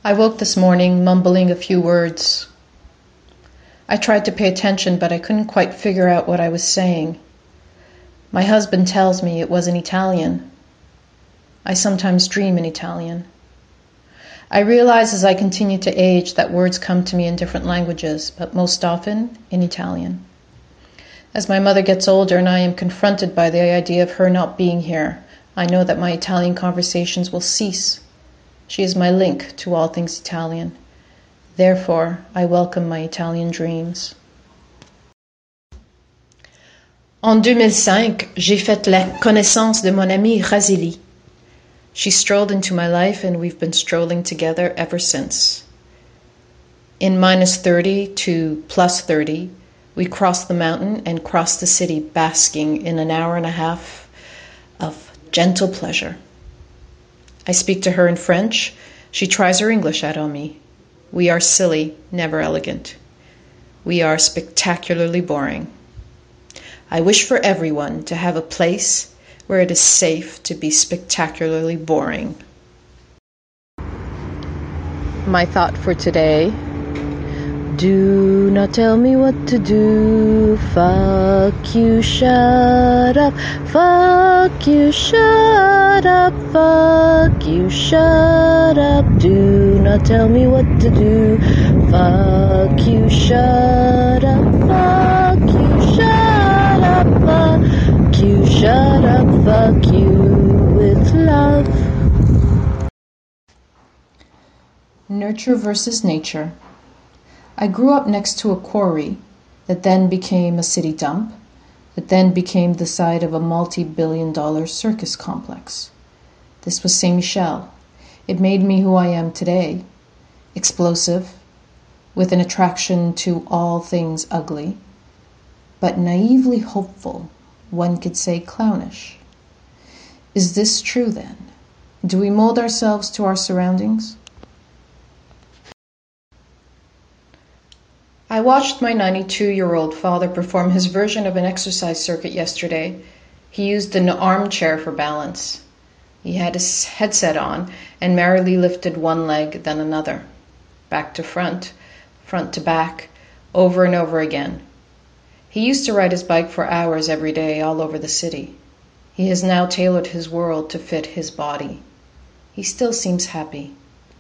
I woke this morning mumbling a few words. I tried to pay attention, but I couldn't quite figure out what I was saying. My husband tells me it was in Italian. I sometimes dream in Italian. I realize as I continue to age that words come to me in different languages, but most often in Italian. As my mother gets older and I am confronted by the idea of her not being here, I know that my Italian conversations will cease. She is my link to all things Italian. Therefore, I welcome my Italian dreams. En 2005, j'ai fait la connaissance de mon amie Razili. She strolled into my life and we've been strolling together ever since. In -30 to +30, we crossed the mountain and crossed the city, basking in an hour and a half of gentle pleasure. I speak to her in French. She tries her English out on me. We are silly, never elegant. We are spectacularly boring. I wish for everyone to have a place where it is safe to be spectacularly boring. My thought for today: do not tell me what to do. Fuck you, shut up. Fuck you, shut up. Fuck you, shut up. Do not tell me what to do. Fuck you, shut up. Fuck you, shut up. Fuck you, shut up. Fuck you with love. Nurture versus nature. I grew up next to a quarry that then became a city dump, that then became the site of a multi-billion-dollar circus complex. This was Saint-Michel. It made me who I am today, explosive, with an attraction to all things ugly, but naively hopeful, one could say clownish. Is this true then? Do we mold ourselves to our surroundings? I watched my 92-year-old father perform his version of an exercise circuit yesterday. He used an armchair for balance. He had his headset on and merrily lifted one leg, then another. Back to front, front to back, over and over again. He used to ride his bike for hours every day all over the city. He has now tailored his world to fit his body. He still seems happy.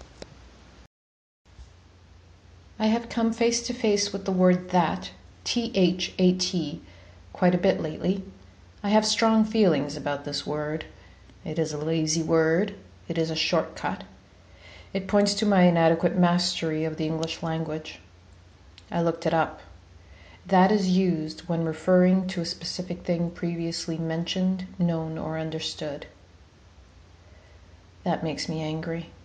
I have come face to face with the word that, T-H-A-T, quite a bit lately. I have strong feelings about this word. It is a lazy word. It is a shortcut. It points to my inadequate mastery of the English language. I looked it up. That is used when referring to a specific thing previously mentioned, known, or understood. That makes me angry.